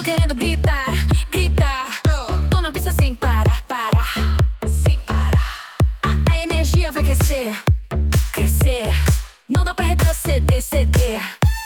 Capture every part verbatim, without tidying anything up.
Tô querendo gritar, gritar. Tô na pista sem parar, parar, sem parar. A energia vai crescer, crescer. Não dá pra retroceder, ceder.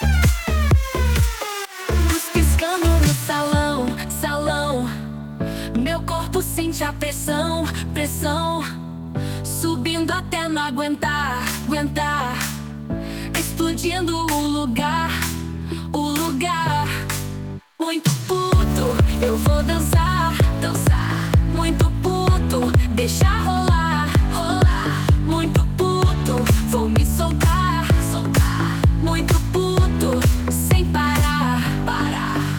Luz piscando no salão, salão. Meu corpo sente a pressão, pressão. Subindo até não aguentar, aguentar. Explodindo o lugar, o lugar. Muito puto, eu vou dançar, dançar. Muito puto, deixa rolar, rolar. Muito puto, vou me soltar, soltar. Muito puto, sem parar, parar.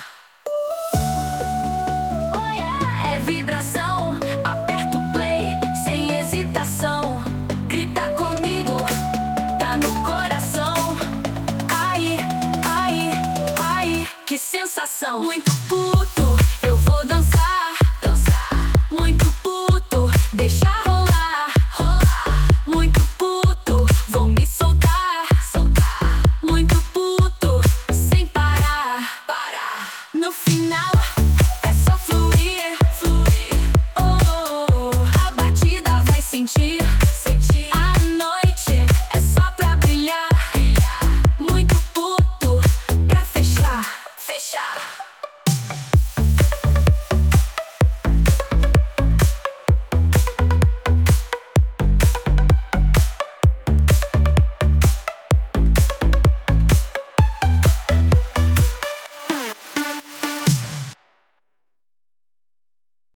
Oh yeah, é vibração. Aperta o play, sem hesitação. Grita comigo, tá no coração. Ai, ai, ai, que sensação. Muito puto.